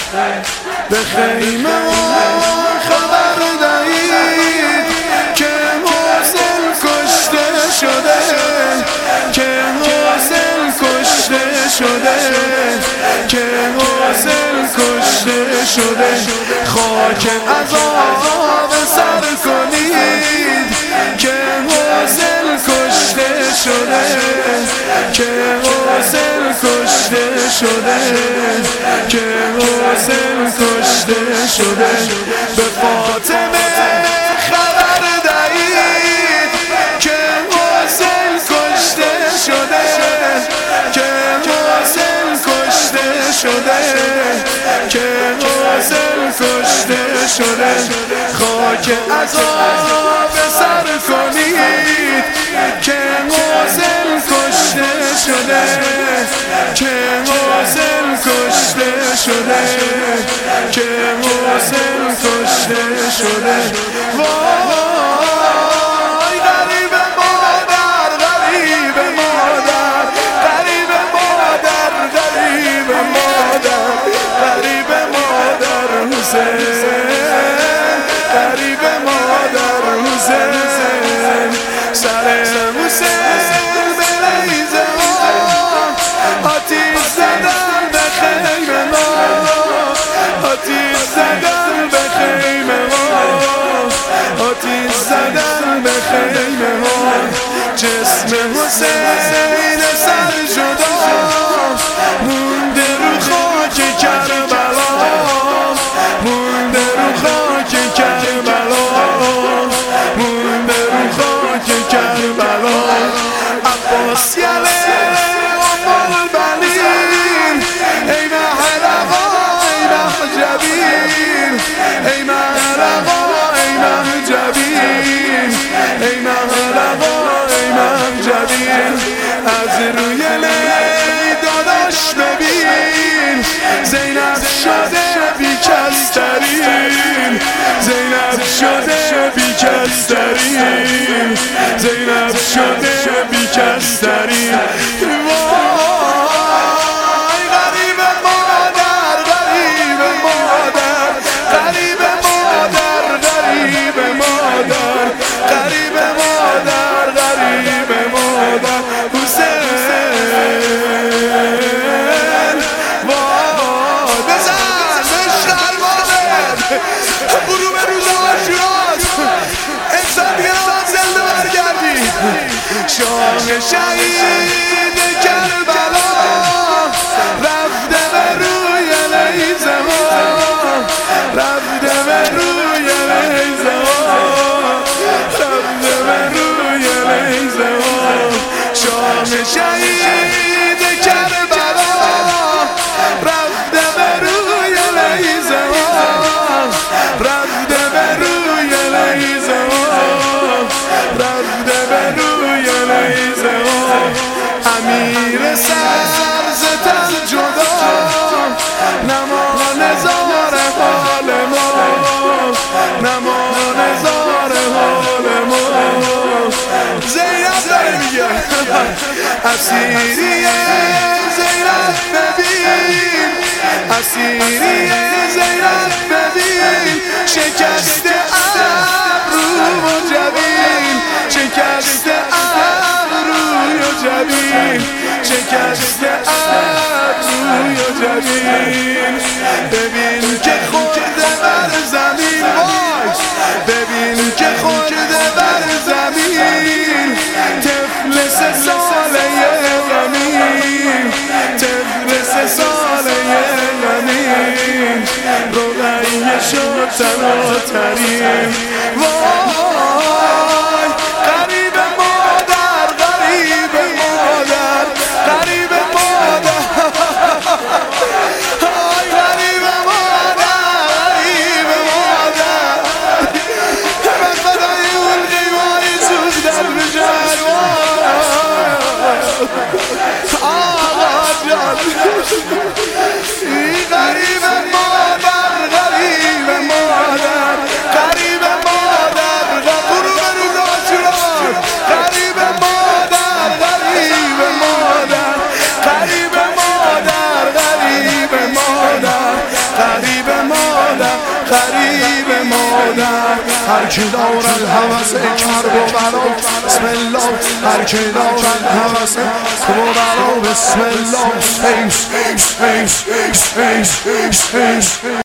به خیمه خبر دهید که حسین کشته شده، که حسین کشته شده، که حسین کشته شده. خاک عذاب سر کنید که حسین کشته شده، که حسین کشته شده، که حسین کشته شده. به فاطمه خبر دهید که حسین کشته شده، که حسین کشته شده، که حسین کشته شده. خاک عذاب سر کنید که حسین کشته شده، که حسین کشته شده، که حسین کشته شده. وای غریب مادر، غریب مادر، غریب مادر، غریب مادر، غریب مادر حسین، غریب مادر حسین. سر حسین به نیزه ها آتیش زدن به خیمه ما، آتیش زدن به خیمه ما، آتیش زدن به خیمه ما. جسم حسین سر جدا مونده رو خاک کربلا، مونده رو خاک کربلا، مونده رو خاک کربلا. عباس یله ام البنین، ای محرقا ای محجبین، ای محرقا ای محجبین، ای محرقا ای محجبین. از روی داداش ببین زینب شده بیکسترین، زینب شده بیکسترین، زینب شده بیکسترین. وای غریب مادر، غریب مادر، غریب مادر، غریب مادر، غریب مادر، غریب مادر حسین. وای بزن بشتر مادر برو به روز عاشورات انسان دیگه نباید زنده برگردی. شاه شهید کربلا رفته به روی نیزه ها، رفته به روی نیزه ها، رفته به روی نیزه ها. شاه شهید کربلا رفته به روی نیزه ها، رفته به روی نیزه ها، رفته به روی نیزه ها. امیر سر ز تن جدا نمان زار حال ما، نمان زار حال ما. زینب داره میگه اسیری زینب ببین، اسیری زینب ببین. شکست ابرو و جبین، شکست ابرو و جبین، شکست ابرو و جبین. ببین که خورده بر زمین، وای ببین که خورده بر زمین. طفل 3 ساله غمین، طفل 3 ساله غمین. رقیه شد تناترین. وای غریب مادر، غریب مادر، غریب مادر. آی غریب مادر، غریب مادر. من فدای اون قیمای سوز در بجر. آقا جان غریب مادر، غریب مادر، غریب مادر، هر کی دارد هوس کرب و بلا بسم الله هر کی دارد هوس کرب و بلا بسم الله